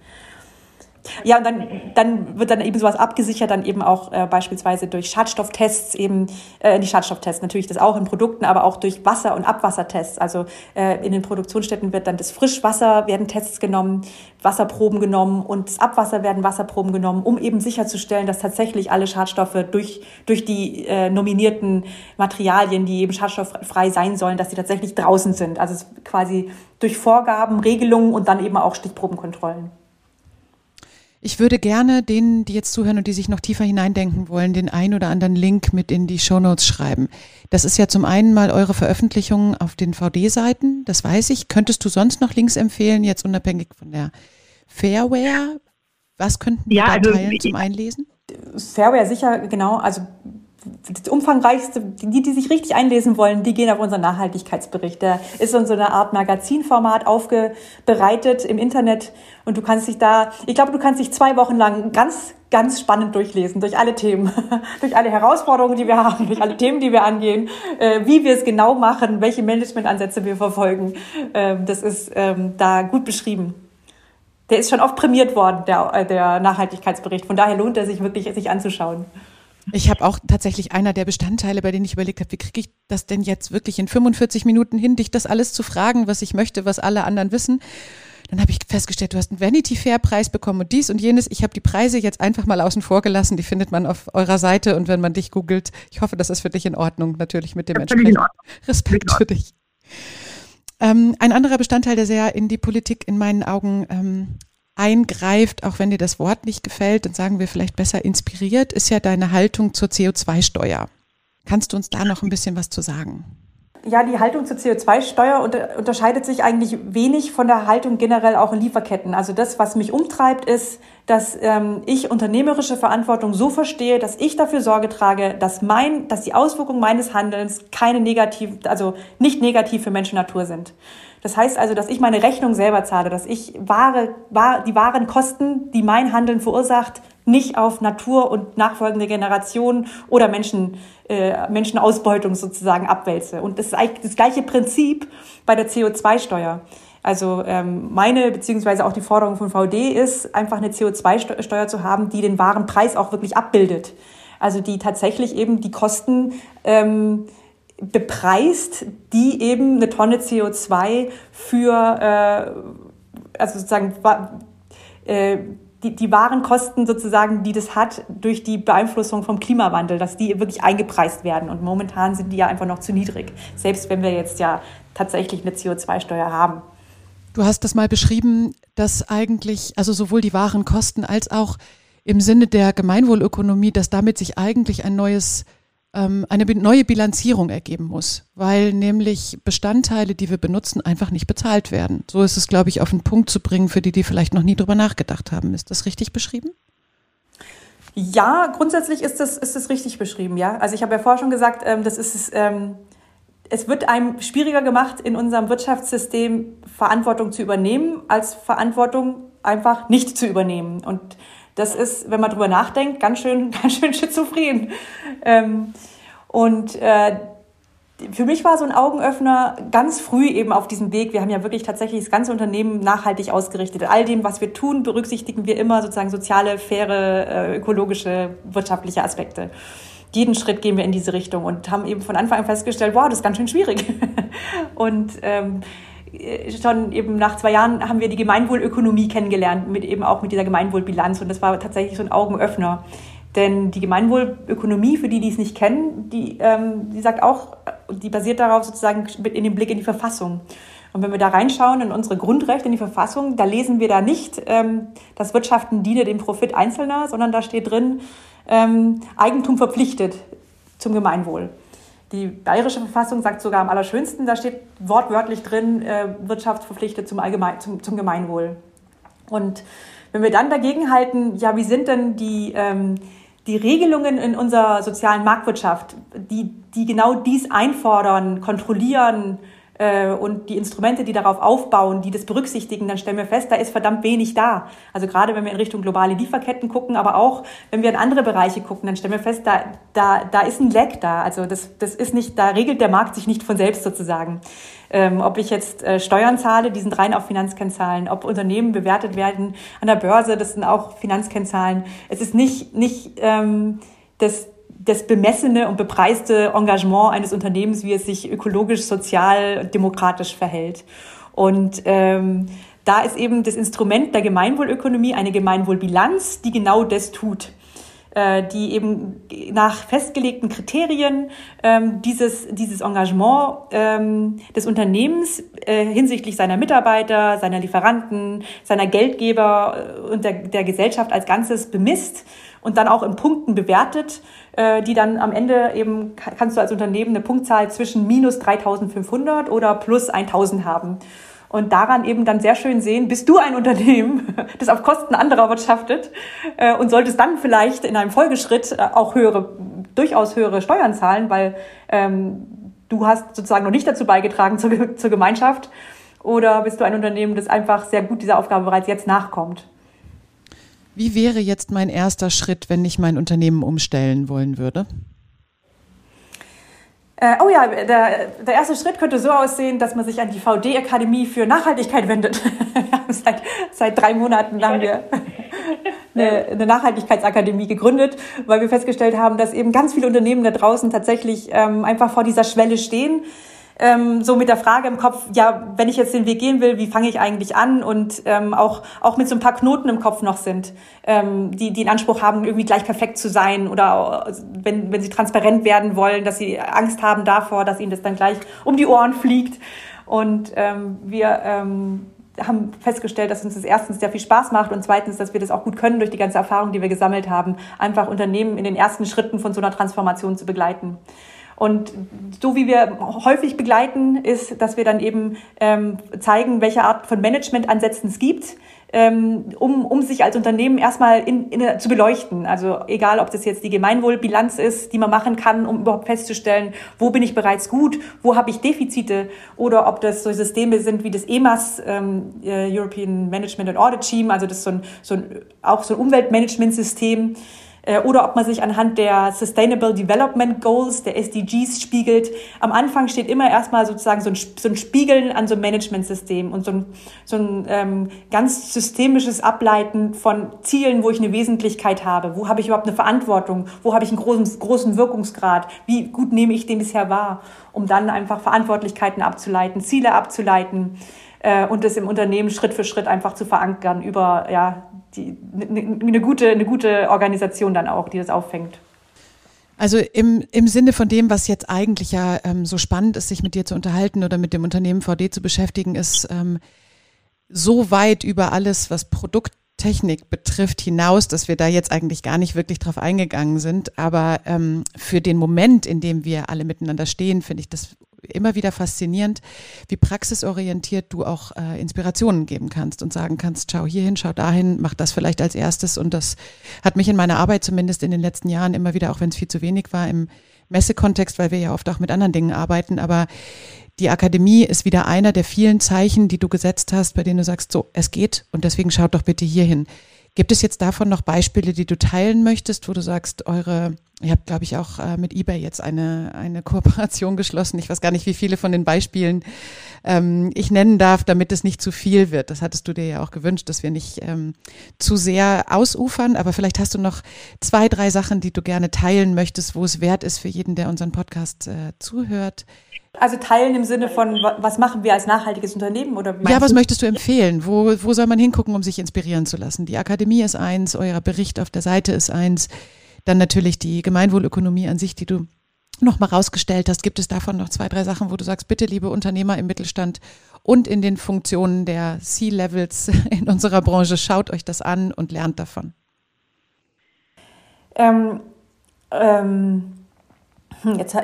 Ja, und dann, dann wird dann eben sowas abgesichert, dann eben auch äh, beispielsweise durch Schadstofftests, eben äh, die Schadstofftests, natürlich das auch in Produkten, aber auch durch Wasser- und Abwassertests. Also äh, in den Produktionsstätten wird dann das Frischwasser, werden Tests genommen, Wasserproben genommen, und das Abwasser werden Wasserproben genommen, um eben sicherzustellen, dass tatsächlich alle Schadstoffe durch, durch die äh, nominierten Materialien, die eben schadstofffrei sein sollen, dass sie tatsächlich draußen sind. Also es quasi durch Vorgaben, Regelungen und dann eben auch Stichprobenkontrollen. Ich würde gerne denen, die jetzt zuhören und die sich noch tiefer hineindenken wollen, den ein oder anderen Link mit in die Shownotes schreiben. Das ist ja zum einen mal eure Veröffentlichungen auf den V D-Seiten, das weiß ich. Könntest du sonst noch Links empfehlen, jetzt unabhängig von der Fairware? Was könnten wir ja, da teilen also, zum Einlesen? Fairware sicher, genau. Also das umfangreichste, die, die sich richtig einlesen wollen, die gehen auf unseren Nachhaltigkeitsbericht. Der ist in so einer Art Magazinformat aufbereitet im Internet, und du kannst dich da, ich glaube, du kannst dich zwei Wochen lang ganz, ganz spannend durchlesen, durch alle Themen, durch alle Herausforderungen, die wir haben, durch alle Themen, die wir angehen, äh, wie wir es genau machen, welche Managementansätze wir verfolgen. Ähm, das ist ähm, da gut beschrieben. Der ist schon oft prämiert worden, der, der Nachhaltigkeitsbericht. Von daher lohnt er sich wirklich, sich anzuschauen. Ich habe auch tatsächlich einer der Bestandteile, bei denen ich überlegt habe, wie kriege ich das denn jetzt wirklich in fünfundvierzig Minuten hin, dich das alles zu fragen, was ich möchte, was alle anderen wissen. Dann habe ich festgestellt, du hast einen Vanity Fair Preis bekommen und dies und jenes. Ich habe die Preise jetzt einfach mal außen vor gelassen. Die findet man auf eurer Seite, und wenn man dich googelt, ich hoffe, das ist für dich in Ordnung, natürlich mit dem entsprechenden Respekt für dich. Ähm, ein anderer Bestandteil, der sehr in die Politik in meinen Augen ähm, eingreift, auch wenn dir das Wort nicht gefällt, dann sagen wir vielleicht besser inspiriert, ist ja deine Haltung zur C O zwei Steuer. Kannst du uns da noch ein bisschen was zu sagen? ja, die Haltung zur C O zwei Steuer unter, unterscheidet sich eigentlich wenig von der Haltung generell auch in Lieferketten. Also das, was mich umtreibt, ist, dass ähm, ich unternehmerische Verantwortung so verstehe, dass ich dafür Sorge trage, dass mein, dass die Auswirkungen meines Handelns keine negativ, also nicht negativ für Mensch und Natur sind. Das heißt also, dass ich meine Rechnung selber zahle, dass ich wahre, wahr, die wahren Kosten, die mein Handeln verursacht, nicht auf Natur und nachfolgende Generationen oder Menschen, äh, Menschenausbeutung sozusagen abwälze. Und das ist eigentlich das gleiche Prinzip bei der C O zwei Steuer. Also ähm, meine beziehungsweise auch die Forderung von V D ist, einfach eine C O zwei Steuer zu haben, die den wahren Preis auch wirklich abbildet. Also die tatsächlich eben die Kosten ähm, bepreist, die eben eine Tonne C O zwei für, äh, also sozusagen äh, die, die wahren Kosten sozusagen, die das hat durch die Beeinflussung vom Klimawandel, dass die wirklich eingepreist werden. Und momentan sind die ja einfach noch zu niedrig, selbst wenn wir jetzt ja tatsächlich eine C O zwei Steuer haben. Du hast das mal beschrieben, dass eigentlich, also sowohl die wahren Kosten als auch im Sinne der Gemeinwohlökonomie, dass damit sich eigentlich ein neues eine neue Bilanzierung ergeben muss, weil nämlich Bestandteile, die wir benutzen, einfach nicht bezahlt werden. So ist es, glaube ich, auf den Punkt zu bringen, für die, die vielleicht noch nie drüber nachgedacht haben. Ist das richtig beschrieben? Ja, grundsätzlich ist das, ist das richtig beschrieben, ja. Also ich habe ja vorher schon gesagt, ähm, das ist, ähm, es wird einem schwieriger gemacht, in unserem Wirtschaftssystem Verantwortung zu übernehmen, als Verantwortung einfach nicht zu übernehmen. Und das ist, wenn man drüber nachdenkt, ganz schön, ganz schön schizophren. Ähm, und äh, für mich war so ein Augenöffner ganz früh eben auf diesem Weg. Wir haben ja wirklich tatsächlich das ganze Unternehmen nachhaltig ausgerichtet. All dem, was wir tun, berücksichtigen wir immer sozusagen soziale, faire, ökologische, wirtschaftliche Aspekte. Jeden Schritt gehen wir in diese Richtung und haben eben von Anfang an festgestellt, wow, das ist ganz schön schwierig. Und ähm, schon eben nach zwei Jahren haben wir die Gemeinwohlökonomie kennengelernt, mit eben auch mit dieser Gemeinwohlbilanz. Und das war tatsächlich so ein Augenöffner. Denn die Gemeinwohlökonomie, für die, die es nicht kennen, die, ähm, die sagt auch, die basiert darauf sozusagen in dem Blick in die Verfassung. Und wenn wir da reinschauen in unsere Grundrechte, in die Verfassung, da lesen wir da nicht, ähm, das Wirtschaften diene dem Profit Einzelner, sondern da steht drin, ähm, Eigentum verpflichtet zum Gemeinwohl. Die bayerische Verfassung sagt sogar am allerschönsten, da steht wortwörtlich drin, äh, Wirtschaft verpflichtet zum, Allgemein, zum, zum Gemeinwohl. Und wenn wir dann dagegen halten, ja, wie sind denn die, ähm, die Regelungen in unserer sozialen Marktwirtschaft, die, die genau dies einfordern, kontrollieren äh, und die Instrumente, die darauf aufbauen, die das berücksichtigen, dann stellen wir fest, da ist verdammt wenig da. Also gerade wenn wir in Richtung globale Lieferketten gucken, aber auch wenn wir in andere Bereiche gucken, dann stellen wir fest, da, da, da ist ein Lag da. Also das, das ist nicht, da regelt der Markt sich nicht von selbst sozusagen. Ähm, ob ich jetzt äh, Steuern zahle, die sind rein auf Finanzkennzahlen. Ob Unternehmen bewertet werden an der Börse, das sind auch Finanzkennzahlen. Es ist nicht, nicht ähm, das, das bemessene und bepreiste Engagement eines Unternehmens, wie es sich ökologisch, sozial, demokratisch verhält. Und ähm, da ist eben das Instrument der Gemeinwohlökonomie eine Gemeinwohlbilanz, die genau das tut. Die eben nach festgelegten Kriterien ähm, dieses, dieses Engagement ähm, des Unternehmens äh, hinsichtlich seiner Mitarbeiter, seiner Lieferanten, seiner Geldgeber und der, der Gesellschaft als Ganzes bemisst und dann auch in Punkten bewertet, äh, die dann am Ende eben, kannst du als Unternehmen eine Punktzahl zwischen minus dreitausendfünfhundert oder plus tausend haben. Und daran eben dann sehr schön sehen, bist du ein Unternehmen, das auf Kosten anderer wirtschaftet äh, und solltest dann vielleicht in einem Folgeschritt äh, auch höhere, durchaus höhere Steuern zahlen, weil ähm, du hast sozusagen noch nicht dazu beigetragen zur, zur Gemeinschaft, oder bist du ein Unternehmen, das einfach sehr gut dieser Aufgabe bereits jetzt nachkommt. Wie wäre jetzt mein erster Schritt, wenn ich mein Unternehmen umstellen wollen würde? Äh, oh ja, der, der erste Schritt könnte so aussehen, dass man sich an die V D-Akademie für Nachhaltigkeit wendet. seit, seit drei Monaten haben wir eine, eine Nachhaltigkeitsakademie gegründet, weil wir festgestellt haben, dass eben ganz viele Unternehmen da draußen tatsächlich ähm, einfach vor dieser Schwelle stehen. Ähm, so mit der Frage im Kopf, ja, wenn ich jetzt den Weg gehen will, wie fange ich eigentlich an? Und ähm, auch auch mit so ein paar Knoten im Kopf noch sind, ähm, die die in Anspruch haben, irgendwie gleich perfekt zu sein, oder wenn wenn sie transparent werden wollen, dass sie Angst haben davor, dass ihnen das dann gleich um die Ohren fliegt. Und ähm, wir ähm, haben festgestellt, dass uns das erstens sehr viel Spaß macht und zweitens, dass wir das auch gut können durch die ganze Erfahrung, die wir gesammelt haben, einfach Unternehmen in den ersten Schritten von so einer Transformation zu begleiten. Und so wie wir häufig begleiten, ist, dass wir dann eben ähm, zeigen, welche Art von Managementansätzen es gibt, ähm, um, um sich als Unternehmen erstmal in, in, zu beleuchten. Also egal, ob das jetzt die Gemeinwohlbilanz ist, die man machen kann, um überhaupt festzustellen, wo bin ich bereits gut, wo habe ich Defizite, oder ob das so Systeme sind wie das E M A S, ähm, European Management and Audit Scheme, also das ist so ein, so ein, auch so ein Umweltmanagementsystem, oder ob man sich anhand der Sustainable Development Goals, der S D Gs, spiegelt. Am Anfang steht immer erstmal sozusagen so ein, so ein Spiegeln an so einem Managementsystem und so ein, so ein ähm, ganz systemisches Ableiten von Zielen, wo ich eine Wesentlichkeit habe. Wo habe ich überhaupt eine Verantwortung? Wo habe ich einen großen, großen Wirkungsgrad? Wie gut nehme ich den bisher wahr? Um dann einfach Verantwortlichkeiten abzuleiten, Ziele abzuleiten äh, und das im Unternehmen Schritt für Schritt einfach zu verankern über, ja, die, eine, eine gute, eine gute Organisation dann auch, die das auffängt. Also im, im Sinne von dem, was jetzt eigentlich ja ähm, so spannend ist, sich mit dir zu unterhalten oder mit dem Unternehmen V D zu beschäftigen, ist ähm, so weit über alles, was Produkttechnik betrifft, hinaus, dass wir da jetzt eigentlich gar nicht wirklich drauf eingegangen sind. Aber ähm, für den Moment, in dem wir alle miteinander stehen, finde ich das immer wieder faszinierend, wie praxisorientiert du auch äh, Inspirationen geben kannst und sagen kannst, schau hierhin, schau dahin, mach das vielleicht als erstes. Und das hat mich in meiner Arbeit zumindest in den letzten Jahren immer wieder, auch wenn es viel zu wenig war, im Messekontext, weil wir ja oft auch mit anderen Dingen arbeiten, aber die Akademie ist wieder einer der vielen Zeichen, die du gesetzt hast, bei denen du sagst, so, es geht und deswegen schaut doch bitte hierhin. Gibt es jetzt davon noch Beispiele, die du teilen möchtest, wo du sagst, eure, ihr habt, glaube ich, auch äh, mit eBay jetzt eine, eine Kooperation geschlossen. Ich weiß gar nicht, wie viele von den Beispielen ähm, ich nennen darf, damit es nicht zu viel wird. Das hattest du dir ja auch gewünscht, dass wir nicht ähm, zu sehr ausufern. Aber vielleicht hast du noch zwei, drei Sachen, die du gerne teilen möchtest, wo es wert ist für jeden, der unseren Podcast äh, zuhört. Also teilen im Sinne von, was machen wir als nachhaltiges Unternehmen? Oder ja, was du? möchtest du empfehlen? Wo, wo soll man hingucken, um sich inspirieren zu lassen? Die Akademie ist eins, euer Bericht auf der Seite ist eins. Dann natürlich die Gemeinwohlökonomie an sich, die du nochmal rausgestellt hast. Gibt es davon noch zwei, drei Sachen, wo du sagst, bitte, liebe Unternehmer im Mittelstand und in den Funktionen der C-Levels in unserer Branche, schaut euch das an und lernt davon? Ähm, ähm, jetzt,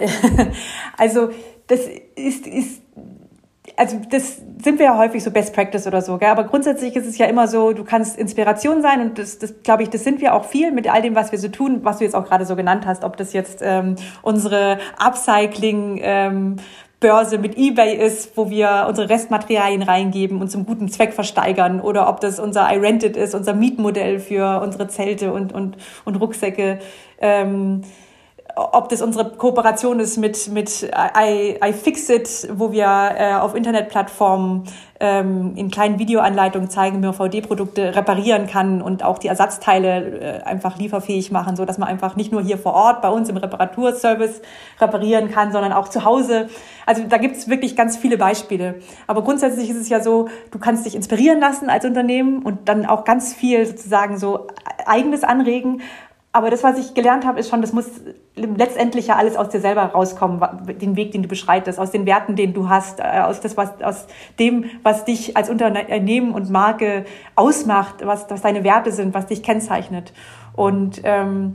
also das ist, ist also das sind wir ja häufig so Best Practice oder so, gell? Aber grundsätzlich ist es ja immer so, du kannst Inspiration sein und das, das glaube ich, das sind wir auch viel mit all dem, was wir so tun, was du jetzt auch gerade so genannt hast, ob das jetzt ähm, unsere Upcycling ähm, Börse mit eBay ist, wo wir unsere Restmaterialien reingeben und zum guten Zweck versteigern, oder ob das unser iRented ist, unser Mietmodell für unsere Zelte und und und Rucksäcke. Ähm, ob das unsere Kooperation ist mit mit I, iFixit, wo wir äh, auf Internetplattformen ähm, in kleinen Videoanleitungen zeigen, wie man V D-Produkte reparieren kann und auch die Ersatzteile äh, einfach lieferfähig machen, so dass man einfach nicht nur hier vor Ort bei uns im Reparaturservice reparieren kann, sondern auch zu Hause. Also da gibt es wirklich ganz viele Beispiele. Aber grundsätzlich ist es ja so, du kannst dich inspirieren lassen als Unternehmen und dann auch ganz viel sozusagen so Eigenes anregen. Aber das, was ich gelernt habe, ist schon, das muss letztendlich ja alles aus dir selber rauskommen, den Weg, den du beschreitest, aus den Werten, den du hast, aus, das, was, aus dem, was dich als Unternehmen und Marke ausmacht, was, was deine Werte sind, was dich kennzeichnet. Und ähm,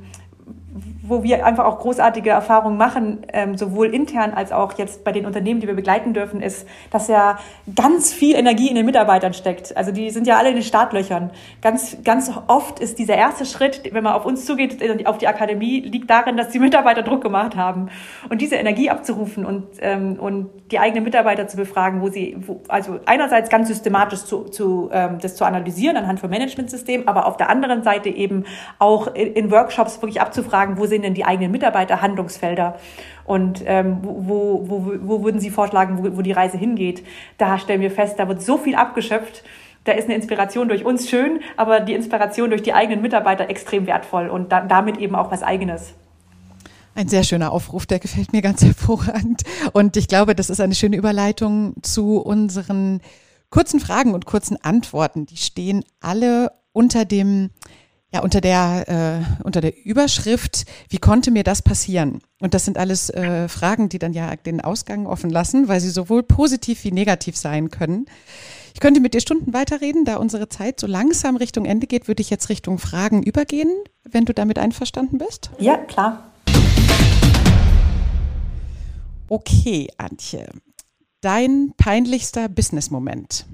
wo wir einfach auch großartige Erfahrungen machen, ähm, sowohl intern als auch jetzt bei den Unternehmen, die wir begleiten dürfen, ist, dass ja ganz viel Energie in den Mitarbeitern steckt. Also die sind ja alle in den Startlöchern. Ganz, ganz oft ist dieser erste Schritt, wenn man auf uns zugeht, auf die Akademie, liegt darin, dass die Mitarbeiter Druck gemacht haben. Und diese Energie abzurufen und, ähm, und die eigenen Mitarbeiter zu befragen, wo sie, wo, also einerseits ganz systematisch zu, zu, ähm, das zu analysieren anhand von Managementsystemen, aber auf der anderen Seite eben auch in, in Workshops wirklich abzufragen, wo sind denn die eigenen Mitarbeiter Handlungsfelder und ähm, wo, wo, wo würden Sie vorschlagen, wo, wo die Reise hingeht. Da stellen wir fest, da wird so viel abgeschöpft, da ist eine Inspiration durch uns schön, aber die Inspiration durch die eigenen Mitarbeiter extrem wertvoll und da, damit eben auch was Eigenes. Ein sehr schöner Aufruf, der gefällt mir ganz hervorragend und ich glaube, das ist eine schöne Überleitung zu unseren kurzen Fragen und kurzen Antworten. Die stehen alle unter dem Ja, unter der äh, unter der Überschrift, wie konnte mir das passieren? Und das sind alles äh, Fragen, die dann ja den Ausgang offen lassen, weil sie sowohl positiv wie negativ sein können. Ich könnte mit dir Stunden weiterreden, da unsere Zeit so langsam Richtung Ende geht, würde ich jetzt Richtung Fragen übergehen, wenn du damit einverstanden bist. Ja, klar. Okay, Antje, dein peinlichster Business-Moment?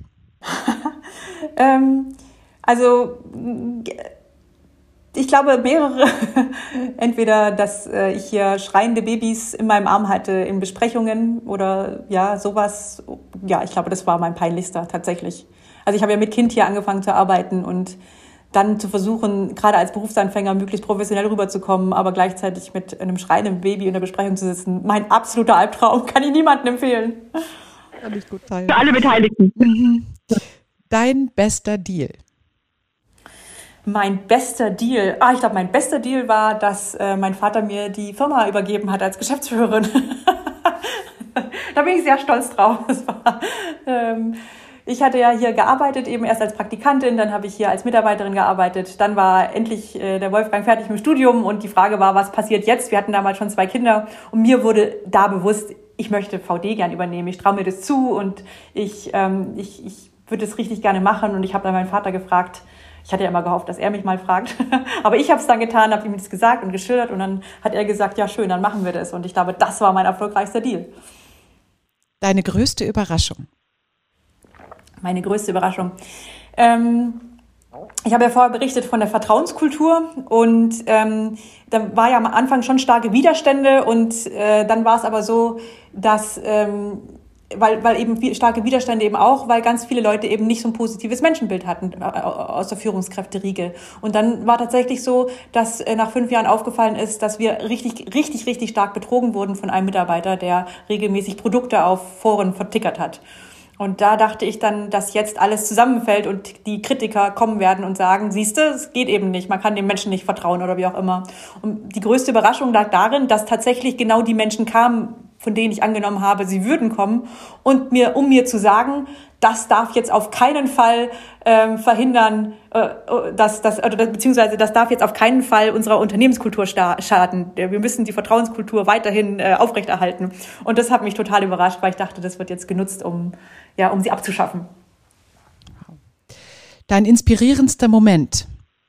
ähm, also ich glaube mehrere. Entweder, dass äh, ich hier schreiende Babys in meinem Arm hatte in Besprechungen oder ja, sowas. Ja, ich glaube, das war mein peinlichster tatsächlich. Also ich habe ja mit Kind hier angefangen zu arbeiten und dann zu versuchen, gerade als Berufsanfänger möglichst professionell rüberzukommen, aber gleichzeitig mit einem schreienden Baby in der Besprechung zu sitzen. Mein absoluter Albtraum, kann ich niemandem empfehlen. Kann ich gut teilen. Für alle Beteiligten. Mhm. Dein bester Deal? Mein bester Deal? Ah, ich glaube, mein bester Deal war, dass äh, mein Vater mir die Firma übergeben hat als Geschäftsführerin. Da bin ich sehr stolz drauf. Das war, ähm, Ich hatte ja hier gearbeitet, eben erst als Praktikantin, dann habe ich hier als Mitarbeiterin gearbeitet. Dann war endlich äh, der Wolfgang fertig mit dem Studium und die Frage war, was passiert jetzt? Wir hatten damals schon zwei Kinder und mir wurde da bewusst, ich möchte V D gern übernehmen. Ich traue mir das zu und ich, ähm, ich, ich würde es richtig gerne machen. Und ich habe dann meinen Vater gefragt. Ich hatte ja immer gehofft, dass er mich mal fragt. Aber ich habe es dann getan, habe ihm das gesagt und geschildert und dann hat er gesagt, ja schön, dann machen wir das. Und ich glaube, das war mein erfolgreichster Deal. Deine größte Überraschung? Meine größte Überraschung. Ähm, ich habe ja vorher berichtet von der Vertrauenskultur und ähm, da war ja am Anfang schon starke Widerstände und äh, dann war es aber so, dass, ähm, weil, weil eben viel, starke Widerstände eben auch, weil ganz viele Leute eben nicht so ein positives Menschenbild hatten äh, aus der Führungskräfteriege. Und dann war tatsächlich so, dass äh, nach fünf Jahren aufgefallen ist, dass wir richtig, richtig, richtig stark betrogen wurden von einem Mitarbeiter, der regelmäßig Produkte auf Foren vertickert hat. Und da dachte ich dann, dass jetzt alles zusammenfällt und die Kritiker kommen werden und sagen, siehste, es geht eben nicht, man kann dem Menschen nicht vertrauen oder wie auch immer. Und die größte Überraschung lag darin, dass tatsächlich genau die Menschen kamen, von denen ich angenommen habe, sie würden kommen und mir, um mir zu sagen, das darf jetzt auf keinen Fall ähm, verhindern, äh, dass, dass, oder, beziehungsweise das darf jetzt auf keinen Fall unserer Unternehmenskultur schaden. Wir müssen die Vertrauenskultur weiterhin äh, aufrechterhalten. Und das hat mich total überrascht, weil ich dachte, das wird jetzt genutzt, um, ja, um sie abzuschaffen. Dein inspirierendster Moment?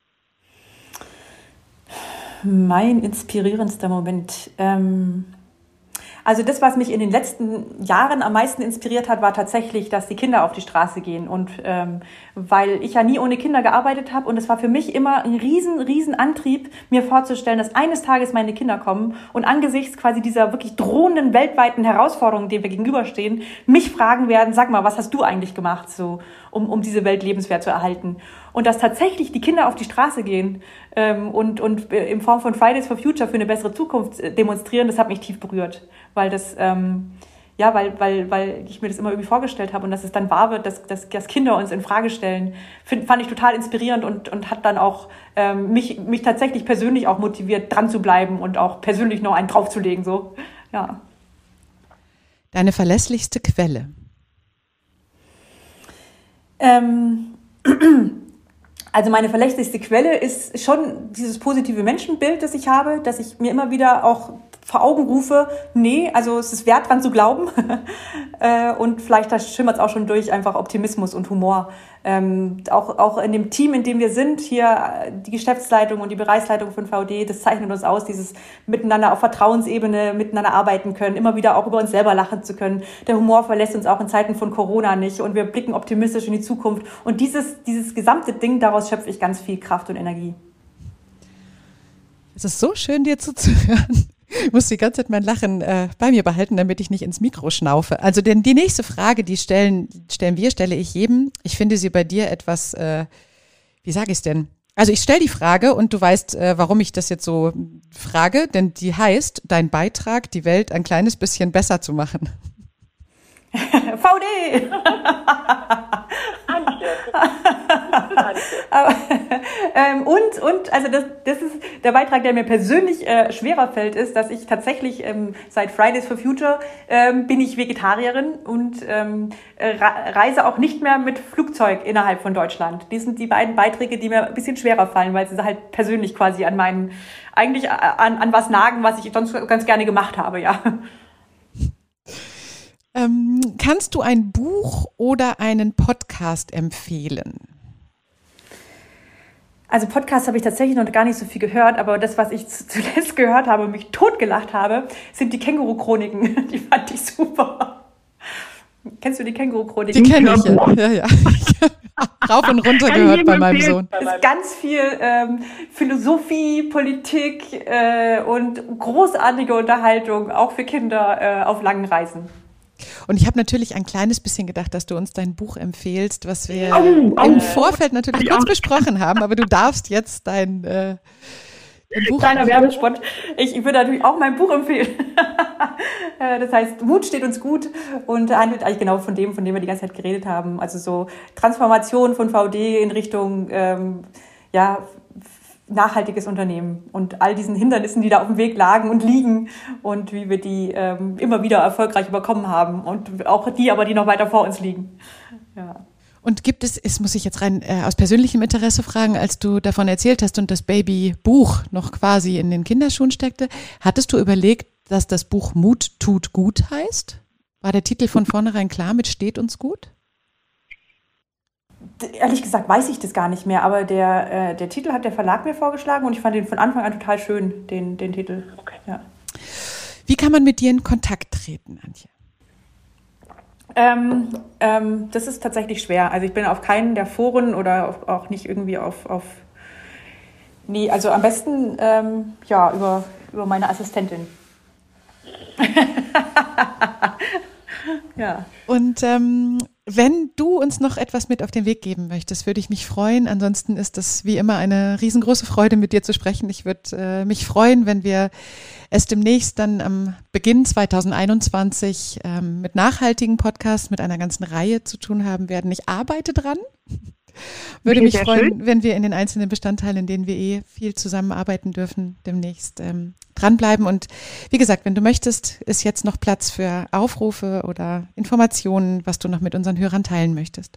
Mein inspirierendster Moment. Ähm Also das, was mich in den letzten Jahren am meisten inspiriert hat, war tatsächlich, dass die Kinder auf die Straße gehen. Und ähm, weil ich ja nie ohne Kinder gearbeitet habe und es war für mich immer ein riesen, riesen Antrieb, mir vorzustellen, dass eines Tages meine Kinder kommen und angesichts quasi dieser wirklich drohenden weltweiten Herausforderungen, denen wir gegenüberstehen, mich fragen werden, sag mal, was hast du eigentlich gemacht, so, um, um diese Welt lebenswert zu erhalten? Und dass tatsächlich die Kinder auf die Straße gehen ähm, und, und in Form von Fridays for Future für eine bessere Zukunft demonstrieren, das hat mich tief berührt. Weil das, ähm, ja, weil, weil, weil ich mir das immer irgendwie vorgestellt habe und dass es dann wahr wird, dass, dass, dass Kinder uns in Frage stellen, find, fand ich total inspirierend und, und hat dann auch ähm, mich, mich tatsächlich persönlich auch motiviert, dran zu bleiben und auch persönlich noch einen draufzulegen, so, ja. Deine verlässlichste Quelle? Ähm, Also meine verlässlichste Quelle ist schon dieses positive Menschenbild, das ich habe, dass ich mir immer wieder auch vor Augen rufe, nee, also es ist wert, dran zu glauben. Und vielleicht da schimmert es auch schon durch, einfach Optimismus und Humor. Ähm, auch, auch in dem Team, in dem wir sind, hier die Geschäftsleitung und die Bereichsleitung von V D, das zeichnet uns aus, dieses miteinander auf Vertrauensebene miteinander arbeiten können, immer wieder auch über uns selber lachen zu können. Der Humor verlässt uns auch in Zeiten von Corona nicht und wir blicken optimistisch in die Zukunft. Und dieses, dieses gesamte Ding, daraus schöpfe ich ganz viel Kraft und Energie. Es ist so schön, dir zuzuhören. Ich muss die ganze Zeit mein Lachen äh, bei mir behalten, damit ich nicht ins Mikro schnaufe. Also denn die nächste Frage, die stellen, stellen wir, stelle ich jedem. Ich finde sie bei dir etwas, äh, wie sage ich es denn? Also ich stelle die Frage und du weißt, äh, warum ich das jetzt so frage, denn die heißt, dein Beitrag, die Welt ein kleines bisschen besser zu machen. V D! Antje. Aber, ähm, und, und, also das, das ist der Beitrag, der mir persönlich äh, schwerer fällt, ist, dass ich tatsächlich ähm, seit Fridays for Future ähm, bin ich Vegetarierin und ähm, reise auch nicht mehr mit Flugzeug innerhalb von Deutschland. Die sind die beiden Beiträge, die mir ein bisschen schwerer fallen, weil sie halt persönlich quasi an meinen, eigentlich an, an was nagen, was ich sonst ganz gerne gemacht habe, ja. Ähm, kannst du ein Buch oder einen Podcast empfehlen? Also Podcasts habe ich tatsächlich noch gar nicht so viel gehört, aber das, was ich zuletzt gehört habe und mich totgelacht habe, sind die Känguru-Chroniken. Die fand ich super. Kennst du die Känguru-Chroniken? Die kenne ich, ja. ja, ja. Rauf und runter gehört bei meinem Sohn. Es ist ganz viel ähm, Philosophie, Politik äh, und großartige Unterhaltung, auch für Kinder äh, auf langen Reisen. Und ich habe natürlich ein kleines bisschen gedacht, dass du uns dein Buch empfehlst, was wir oh, oh, im Vorfeld natürlich kurz besprochen haben, aber du darfst jetzt dein, äh, dein Buch... Kleiner Werbespot. Ich, ich würde natürlich auch mein Buch empfehlen. Das heißt, Mut steht uns gut und handelt eigentlich genau von dem, von dem wir die ganze Zeit geredet haben. Also so Transformation von V D in Richtung ähm, ja, nachhaltiges Unternehmen und all diesen Hindernissen, die da auf dem Weg lagen und liegen und wie wir die ähm, immer wieder erfolgreich überkommen haben und auch die aber, die noch weiter vor uns liegen. Ja. Und gibt es, es muss ich jetzt rein äh, aus persönlichem Interesse fragen, als du davon erzählt hast und das Babybuch noch quasi in den Kinderschuhen steckte, hattest du überlegt, dass das Buch Mut tut gut heißt? War der Titel von vornherein klar mit steht uns gut? Ehrlich gesagt weiß ich das gar nicht mehr, aber der, äh, der Titel hat der Verlag mir vorgeschlagen und ich fand den von Anfang an total schön, den, den Titel. Okay. Ja. Wie kann man mit dir in Kontakt treten, Antje? Ähm, ähm, das ist tatsächlich schwer. Also ich bin auf keinen der Foren oder auf, auch nicht irgendwie auf, auf nee, also am besten ähm, ja, über, über meine Assistentin. Ja. Und ähm, wenn du uns noch etwas mit auf den Weg geben möchtest, würde ich mich freuen. Ansonsten ist das wie immer eine riesengroße Freude, mit dir zu sprechen. Ich würde äh, mich freuen, wenn wir es demnächst dann am Beginn zwanzig einundzwanzig ähm, mit nachhaltigen Podcasts, mit einer ganzen Reihe zu tun haben werden. Ich arbeite dran. Würde okay, mich freuen, schön. wenn wir in den einzelnen Bestandteilen, in denen wir eh viel zusammenarbeiten dürfen, demnächst ähm, dranbleiben. Und wie gesagt, wenn du möchtest, ist jetzt noch Platz für Aufrufe oder Informationen, was du noch mit unseren Hörern teilen möchtest.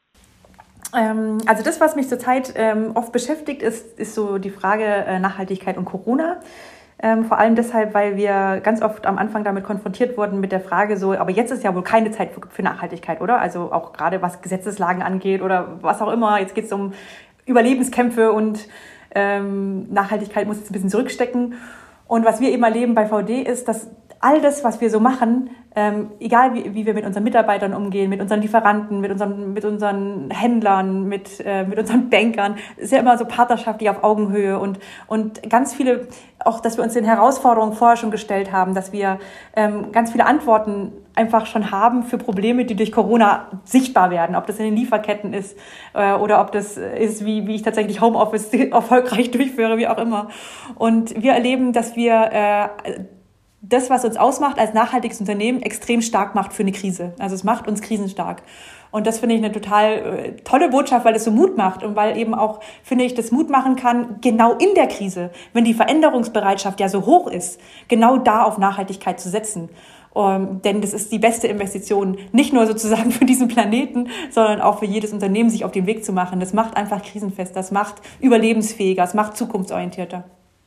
Ähm, also das, was mich zurzeit ähm, oft beschäftigt, ist, ist so die Frage äh, Nachhaltigkeit und Corona. Ähm, vor allem deshalb, weil wir ganz oft am Anfang damit konfrontiert wurden mit der Frage so, aber jetzt ist ja wohl keine Zeit für, für Nachhaltigkeit, oder? Also auch gerade was Gesetzeslagen angeht oder was auch immer. Jetzt geht es um Überlebenskämpfe und ähm, Nachhaltigkeit muss jetzt ein bisschen zurückstecken. Und was wir eben erleben bei V D ist, dass all das, was wir so machen, ähm, egal wie, wie wir mit unseren Mitarbeitern umgehen, mit unseren Lieferanten, mit unseren, mit unseren Händlern, mit, äh, mit unseren Bankern, ist ja immer so partnerschaftlich auf Augenhöhe und, und ganz viele, auch dass wir uns den Herausforderungen vorher schon gestellt haben, dass wir ähm, ganz viele Antworten einfach schon haben für Probleme, die durch Corona sichtbar werden, ob das in den Lieferketten ist äh, oder ob das ist, wie, wie ich tatsächlich Homeoffice erfolgreich durchführe, wie auch immer. Und wir erleben, dass wir äh, das, was uns ausmacht als nachhaltiges Unternehmen, extrem stark macht für eine Krise. Also es macht uns krisenstark. Und das finde ich eine total äh, tolle Botschaft, weil es so Mut macht und weil eben auch, finde ich, das Mut machen kann, genau in der Krise, wenn die Veränderungsbereitschaft ja so hoch ist, genau da auf Nachhaltigkeit zu setzen. Um, denn das ist die beste Investition, nicht nur sozusagen für diesen Planeten, sondern auch für jedes Unternehmen, sich auf den Weg zu machen. Das macht einfach krisenfest, das macht überlebensfähiger, das macht zukunftsorientierter.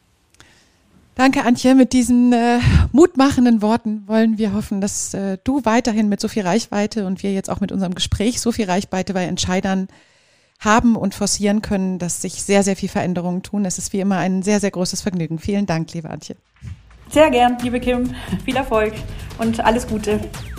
Danke, Antje. Mit diesen äh, mutmachenden Worten wollen wir hoffen, dass äh, du weiterhin mit so viel Reichweite und wir jetzt auch mit unserem Gespräch so viel Reichweite bei Entscheidern haben und forcieren können, dass sich sehr, sehr viel Veränderungen tun. Es ist wie immer ein sehr, sehr großes Vergnügen. Vielen Dank, liebe Antje. Sehr gern, liebe Kim. Viel Erfolg und alles Gute.